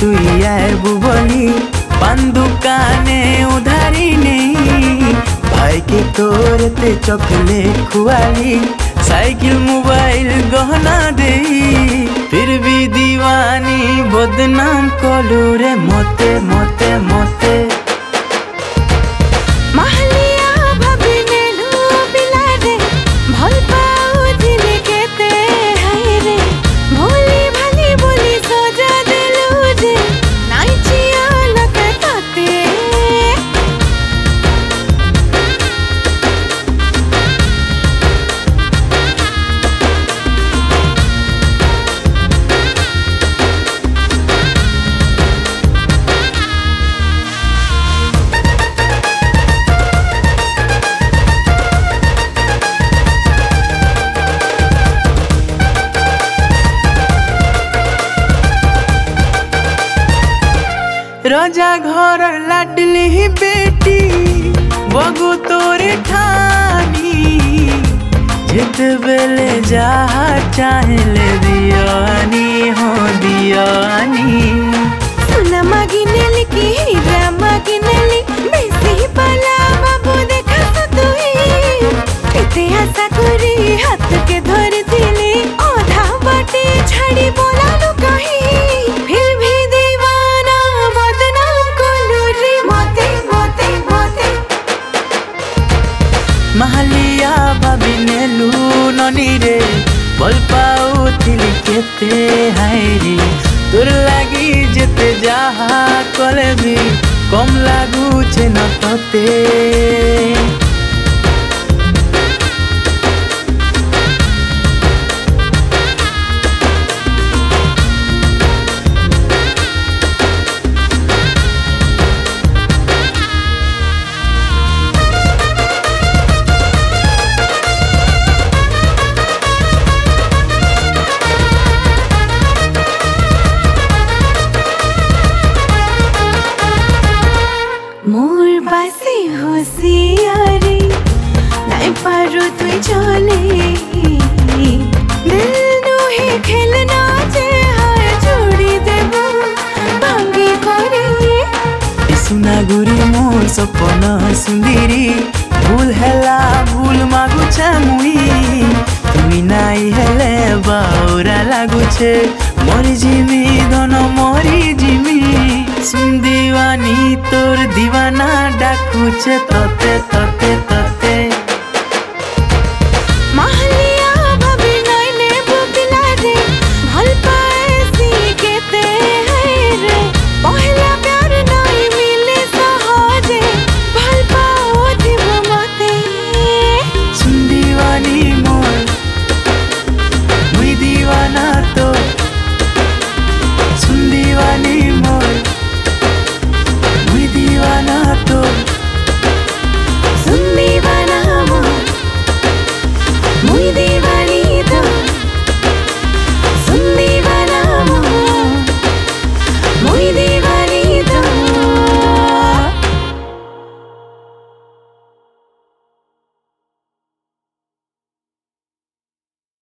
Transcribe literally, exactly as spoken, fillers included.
तुई आएबू बोली पान दुकाने उधारी नहीं भाई के तोर ते चॉकलेट खुआली साइकिल मोबाइल गहना दे फिर भी दीवानी बदनाम कलू रे मोते मोते मोते रजा घर लाडली बेटी बगु तोरे ठानी जित बेले जहा चाहले दियानी हो दियानी सुना मागिनेली की हीरा मागिनेली बेसी पाला बाबू देखा तो तुई केते आशा करी हाथ के धर दिली आधा बाटे छाड़ी बोला लो कहीं फिर भी महलिया भाभी नेलू ननी रे बोल पाऊ थिली केते हायरी तोर लागी जेते जहा कले भी कम लागू छे न तोते मोर बासी होशियारी नहीं पारो तुई चले दिल नो ही खेलना जे हार जोड़ी देबो भांगी करे सुना गुरी मोर सपना सुंदरी भूल हेला भूल मागु छमुई तुई नाई हेले बाउरा लागु छे मरी जिमी धन मरी जिमी सुन दीवानी तोर दीवाना डाकुचे तोते तोते